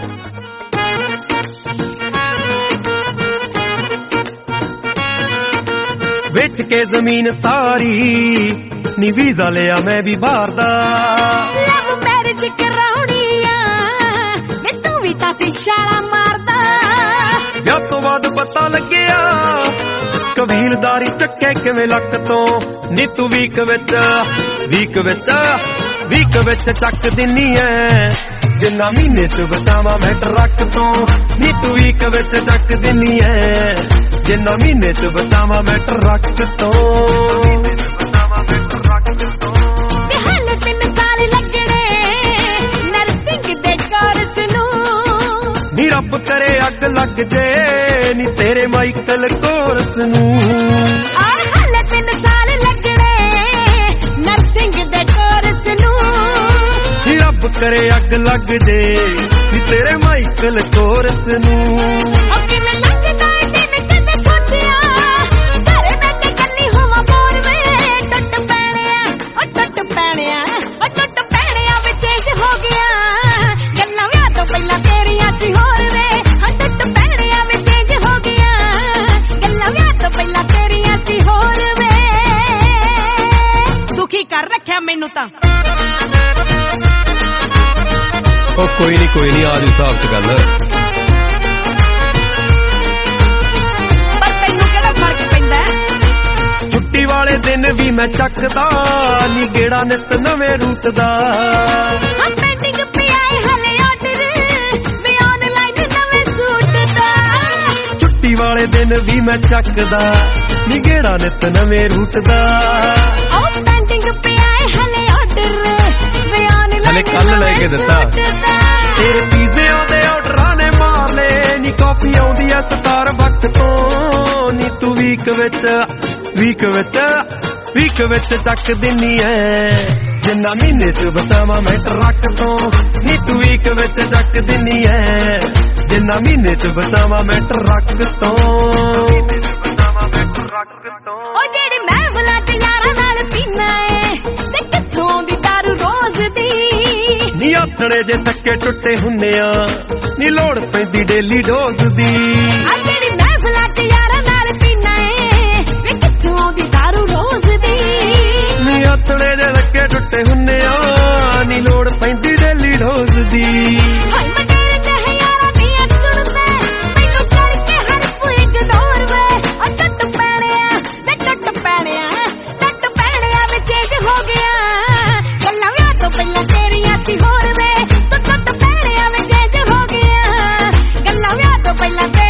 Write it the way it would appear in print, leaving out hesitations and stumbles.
बेच के जमीन सारी नी वीजा लिया मैं भी बाहर दा लव मैरिज कराउणी आ मैं तू भी तां इशारा मारदा या तो बाद पता लग्या कबीलदारी चक्के किवें लक तो नी तू वीक विच चक दिनी है जिन्ना महीने च बचावा मैं ट्रक तो नी तू वीक विच चक दिनी है जिन्ना महीने च बचावा मैं ट्रक तो हाले 3 साल लगने नर्सिंग दे कोर्स नू नी रब करे अग लग जे नी तेरे माइकल कोर्स नू हाले 3 साल लगने नर्सिंग दे कोर्स नू नी रब करे अग लग जे नी तेरे माइकल कोर्स नू कर रखा मैनू तां कोई नहीं आज हिसाब से गल पर तैनू केड़ा फर्क पैंदा छुट्टी वाले दिन भी मैं चकदा नी गेड़ा नित नवें रूट दा पेंडिंग पे आए हले ऑर्डर मैं ऑनलाइन नवें सूट दा छुट्टी वाले दिन भी मैं चकदा नी गेड़ा नित नवें रूट दा पेंडिंग पे आए हले ऑर्डर मैं ऑनलाइन हले कल लेके दिता तेरे पीजे आउंदे ऑर्डरां ने मार ले नी कॉफी आउंदी ऐ स्टारबक्स तो नी तू वीक विच चक दिनी है जिन्ना महीने च बचावा मैं ट्रक तो नी तू वीक विच चक दिनी है जिन्ना महीने च बचावा मैं ट्रक तो ओ जेड़ी मैं भला ते यारां नाल पीना है ते कित्थों दी दारू रोज दी नी आथणे जे थक्के टुੱਟੇ हुंदे आ नी लोड़ पैंदी डेली डोज दी आ जेड़ी मैं भला ते यारां नाल पीना है ते कित्थों दी दारू रोज दी नी आथणे जे थक्के टुੱਟੇ हुंदे आ नी लोड़ पैंदी डेली डोज दी हाय मैं तेरे ते यारां दी सुन मैं मैनू करके हर कोई इग्नोर वे ओ टट पैणिया में चेंज हो गया गल्लां विआह तो पहला तेरियां सी होर वे तू टट पैणिया में चेंज हो गया गल्लां विआह तो पहला